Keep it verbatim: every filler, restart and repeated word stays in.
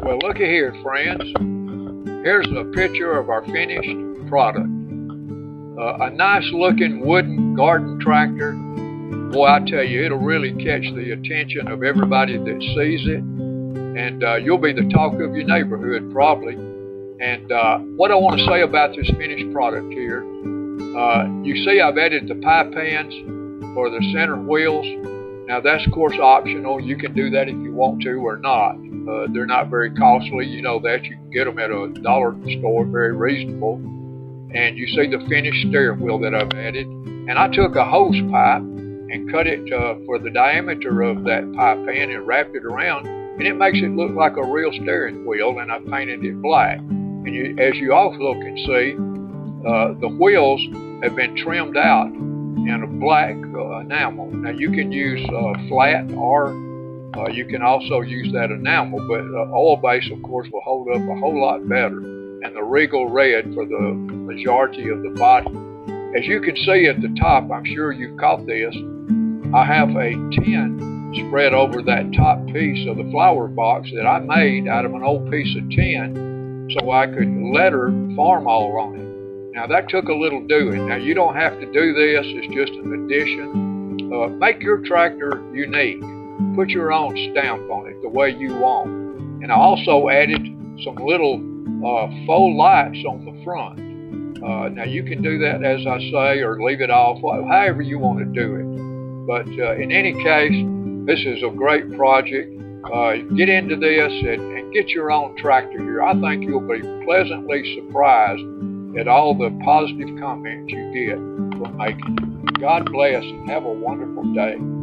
Well, looky here, friends. Here's a picture of our finished product. Uh, a nice looking wooden garden tractor. Boy, I tell you, it'll really catch the attention of everybody that sees it. And uh, you'll be the talk of your neighborhood probably. And uh, what I want to say about this finished product here, uh, you see I've added the pie pans for the center wheels. Now that's of course optional. You can do that if you want to or not. Uh, they're not very costly, you know that. You can get them at a dollar store, very reasonable. And you see the finished steering wheel that I've added. And I took a hose pipe and cut it uh, for the diameter of that pie pan and wrapped it around, and it makes it look like a real steering wheel, and I painted it black. And you, as you also can see, uh, the wheels have been trimmed out in a black uh, enamel. Now you can use uh, flat or uh, you can also use that enamel, but uh, oil base of course will hold up a whole lot better, and the Regal red for the majority of the body. As you can see at the top, I'm sure you've caught this, I have a tin spread over that top piece of the flower box that I made out of an old piece of tin so I could letter Farmall on it. Now that took a little doing. Now you don't have to do this, it's just an addition. Uh, make your tractor unique. Put your own stamp on it the way you want. And I also added some little uh, faux lights on the front. Uh, now you can do that as I say, or leave it off, however you want to do it. But uh, in any case, this is a great project. Uh, get into this and, and get your own tractor here. I think you'll be pleasantly surprised at all the positive comments you get from making it. God bless and have a wonderful day.